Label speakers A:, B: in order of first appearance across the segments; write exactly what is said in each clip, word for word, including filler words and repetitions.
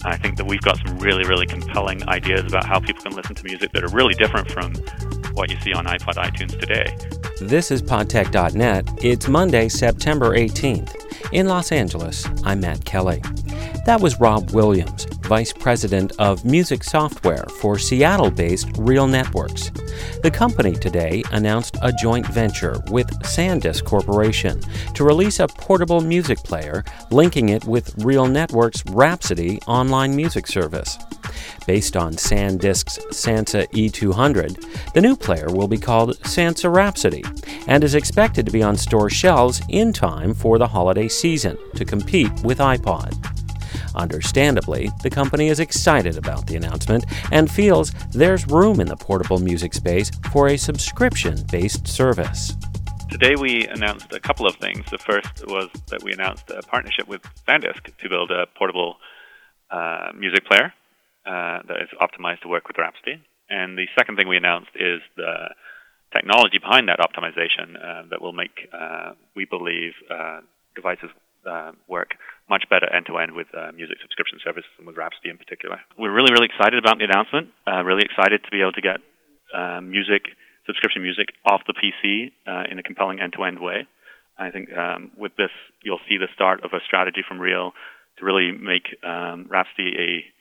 A: I think that we've got some really, really compelling ideas about how people can listen to music that are really different from what you see on iPod, iTunes today.
B: This is podtech dot net. It's Monday, September eighteenth. In Los Angeles, I'm Matt Kelly. That was Rob Williams, Vice President of Music Software for Seattle-based Real Networks. The company today announced a joint venture with SanDisk Corporation to release a portable music player, linking it with Real Networks' Rhapsody online music service. Based on SanDisk's Sansa E two hundred, the new player will be called Sansa Rhapsody and is expected to be on store shelves in time for the holiday season to compete with iPod. Understandably, the company is excited about the announcement and feels there's room in the portable music space for a subscription-based service.
A: Today we announced a couple of things. The first was that we announced a partnership with SanDisk to build a portable uh, music player uh, that is optimized to work with Rhapsody. And the second thing we announced is the technology behind that optimization uh, that will make, uh, we believe, uh, devices uh, work much better end-to-end with uh, music subscription services and with Rhapsody in particular. We're really, really excited about the announcement, uh, really excited to be able to get uh, music, subscription music off the P C uh, in a compelling end-to-end way. I think um, with this, you'll see the start of a strategy from Real to really make um, Rhapsody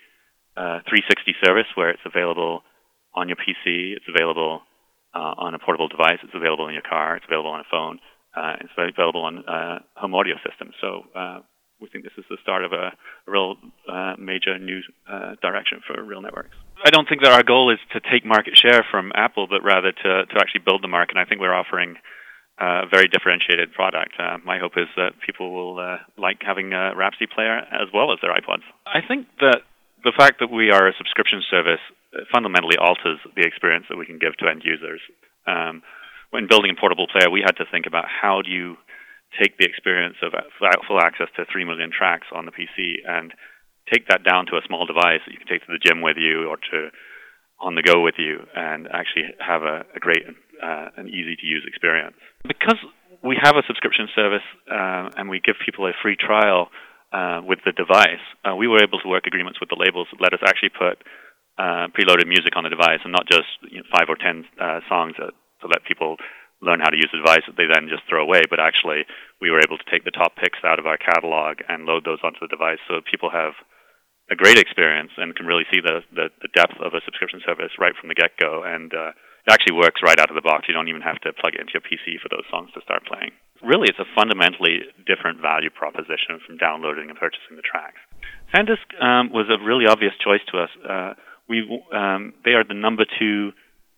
A: a uh, three sixty service where it's available on your P C, it's available uh, on a portable device, it's available in your car, it's available on a phone, uh, it's available on uh, home audio systems. So uh, we think this is the start of a, a real uh, major new uh, direction for Real Networks. I don't think that our goal is to take market share from Apple, but rather to, to actually build the market. And I think we're offering uh, a very differentiated product. Uh, my hope is that people will uh, like having a Rhapsody player as well as their iPods. I think that the fact that we are a subscription service fundamentally alters the experience that we can give to end users. Um, when building a portable player, we had to think about how do you take the experience of full access to three million tracks on the P C and take that down to a small device that you can take to the gym with you or to on the go with you and actually have a, a great uh, and easy-to-use experience. Because we have a subscription service uh, and we give people a free trial uh, with the device, uh, we were able to work agreements with the labels that let us actually put uh, preloaded music on the device and not just you know, five or ten uh, songs that, to let people learn how to use the device that they then just throw away, but actually we were able to take the top picks out of our catalog and load those onto the device so people have a great experience and can really see the, the, the depth of a subscription service right from the get-go. And uh, it actually works right out of the box. You don't even have to plug it into your P C for those songs to start playing. Really, it's a fundamentally different value proposition from downloading and purchasing the tracks. SanDisk um, was a really obvious choice to us. Uh, we um, They are the number two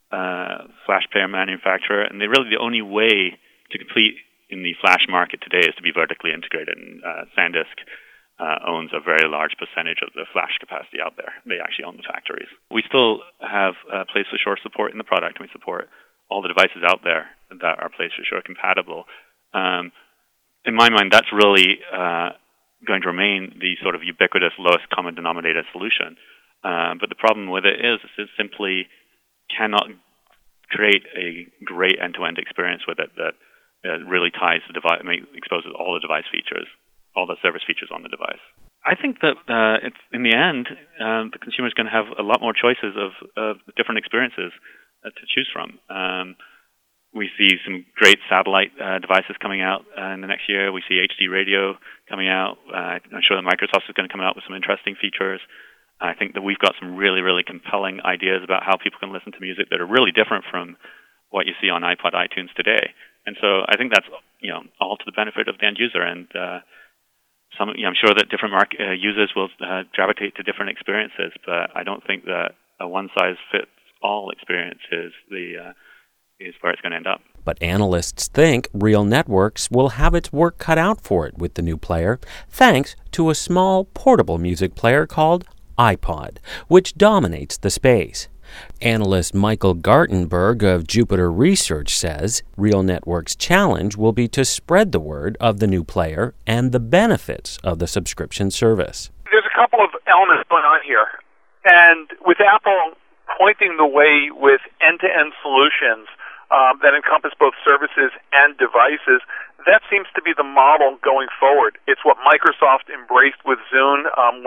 A: Uh, flash player manufacturer, and they're really the only way to compete in the flash market today is to be vertically integrated. And uh, SanDisk uh, owns a very large percentage of the flash capacity out there. They actually own the factories. We still have uh, Place for Sure support in the product, and we support all the devices out there that are Place for Sure compatible. Um, in my mind, that's really uh, going to remain the sort of ubiquitous lowest common denominator solution. Uh, but the problem with it is it simply cannot create a great end-to-end experience with it that uh, really ties the device, exposes all the device features, all the service features on the device. I think that uh, it's, in the end, uh, the consumer is going to have a lot more choices of, of different experiences uh, to choose from. Um, we see some great satellite uh, devices coming out uh, in the next year. We see H D radio coming out. Uh, I'm sure that Microsoft is going to come out with some interesting features. I think that we've got some really, really compelling ideas about how people can listen to music that are really different from what you see on iPod, iTunes today. And so I think that's, you know, all to the benefit of the end user. And uh, some, you know, I'm sure that different market, uh, users will uh, gravitate to different experiences, but I don't think that a one-size-fits-all experience is the uh, is where it's going to end up.
B: But analysts think Real Networks will have its work cut out for it with the new player, thanks to a small portable music player called iPod, which dominates the space. Analyst Michael Gartenberg of Jupiter Research says Real Networks' challenge will be to spread the word of the new player and the benefits of the subscription service.
C: There's a couple of elements going on here. And with Apple pointing the way with end-to-end solutions um, that encompass both services and devices, that seems to be the model going forward. It's what Microsoft embraced with Zune, um, with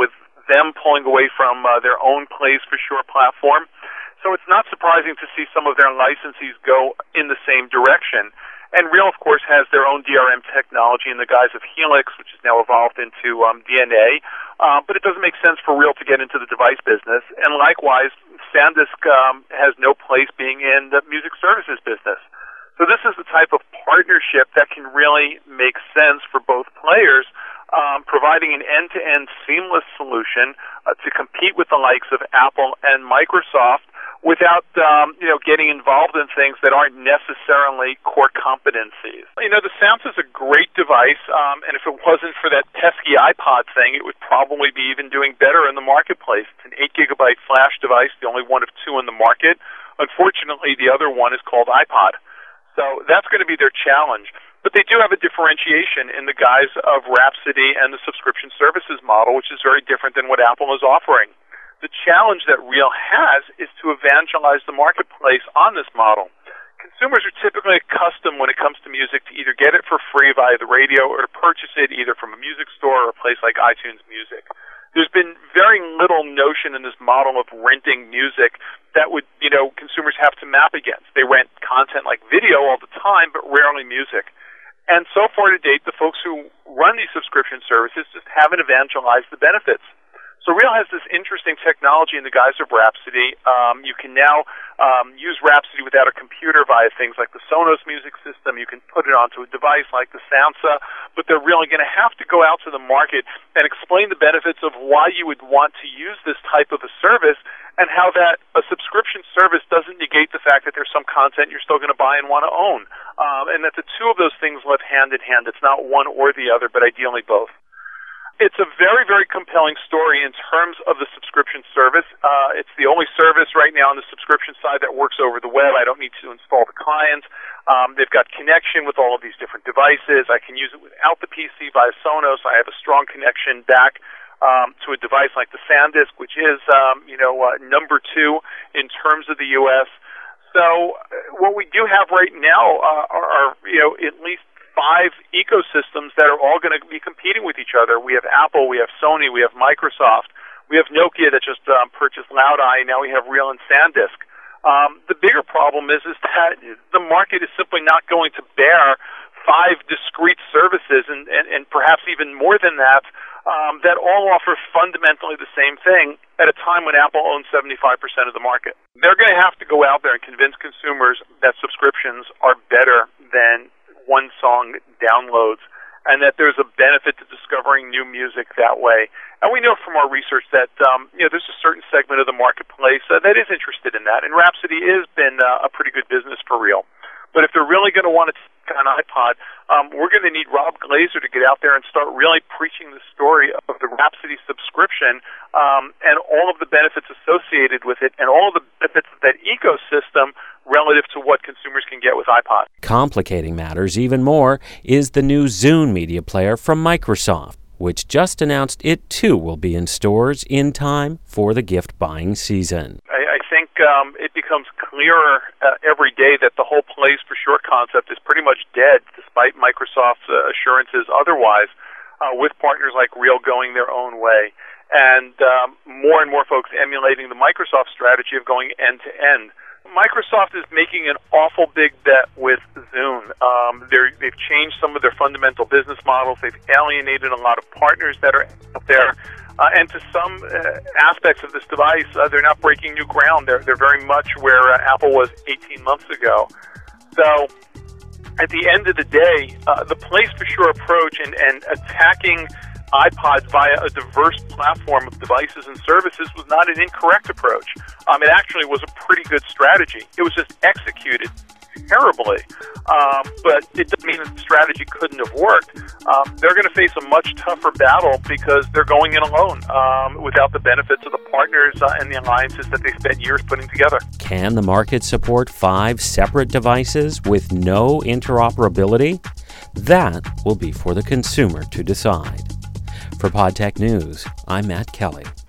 C: them pulling away from uh, their own Plays for Sure platform. So it's not surprising to see some of their licensees go in the same direction. And Real, of course, has their own D R M technology in the guise of Helix, which is now evolved into um, D N A. Uh, but it doesn't make sense for Real to get into the device business. And likewise, SanDisk um, has no place being in the music services business. So this is the type of partnership that can really make sense for both players, um, providing an end-to-end seamless solution uh, to compete with the likes of Apple and Microsoft without, um, you know, getting involved in things that aren't necessarily core competencies. You know, the Sounds is a great device, um, and if it wasn't for that pesky iPod thing, it would probably be even doing better in the marketplace. It's an eight gigabyte flash device, the only one of two in the market. Unfortunately, the other one is called iPod. So that's going to be their challenge. But they do have a differentiation in the guise of Rhapsody and the subscription services model, which is very different than what Apple is offering. The challenge that Real has is to evangelize the marketplace on this model. Consumers are typically accustomed when it comes to music to either get it for free via the radio or to purchase it either from a music store or a place like iTunes Music. There's been very little notion in this model of renting music that would, you know, consumers have to map against. They rent content like video all the time, but rarely music. And so far to date, the folks who run these subscription services just haven't evangelized the benefits. So Real has this interesting technology in the guise of Rhapsody. Um, you can now um, use Rhapsody without a computer via things like the Sonos music system. You can put it onto a device like the Sansa, but they're really going to have to go out to the market and explain the benefits of why you would want to use this type of a service and how that a subscription service doesn't negate the fact that there's some content you're still going to buy and want to own, um, and that the two of those things live hand in hand. It's not one or the other, but ideally both. It's a very, very compelling story in terms of the subscription service. Uh, it's the only service right now on the subscription side that works over the web. I don't need to install the client. Um, they've got connection with all of these different devices. I can use it without the P C via Sonos. I have a strong connection back um, to a device like the SanDisk, which is, um, you know, uh, number two in terms of the U S. So uh, what we do have right now uh, are, are, you know, at least five ecosystems that are all going to be competing with each other. We have Apple, we have Sony, we have Microsoft, we have Nokia that just um, purchased Loudeye, and now we have Real and SanDisk. Um, the bigger problem is, is that the market is simply not going to bear five discrete services, and, and, and perhaps even more than that, um, that all offer fundamentally the same thing at a time when Apple owns seventy-five percent of the market. They're going to have to go out there and convince consumers that subscriptions are better than one song downloads, and that there's a benefit to discovering new music that way. And we know from our research that um, you know there's a certain segment of the marketplace uh, that is interested in that, and Rhapsody has been uh, a pretty good business for Real. But if they're really going to want to take on iPod, um, we're going to need Rob Glazer to get out there and start really preaching the story of the Rhapsody subscription um, and all of the benefits associated with it and all of the benefits of that ecosystem relative to what consumers can get with iPod.
B: Complicating matters even more is the new Zune media player from Microsoft, which just announced it too will be in stores in time for the gift-buying season.
C: I, I think um, it becomes clearer uh, every day that the whole Plays for Sure concept is pretty much dead, despite Microsoft's uh, assurances otherwise, uh, with partners like Real going their own way. And um, more and more folks emulating the Microsoft strategy of going end-to-end. Microsoft is making an awful big bet with Zune. Um, they've changed some of their fundamental business models. They've alienated a lot of partners that are out there. Uh, and to some uh, aspects of this device, uh, they're not breaking new ground. They're, they're very much where uh, Apple was eighteen months ago. So at the end of the day, uh, the Plays for Sure approach and, and attacking iPods via a diverse platform of devices and services was not an incorrect approach. Um, it actually was a pretty good strategy. It was just executed terribly. Um, but it doesn't mean that the strategy couldn't have worked. Um, they're going to face a much tougher battle because they're going in alone um, without the benefits of the partners uh, and the alliances that they spent years putting together.
B: Can the market support five separate devices with no interoperability? That will be for the consumer to decide. For PodTech News, I'm Matt Kelly.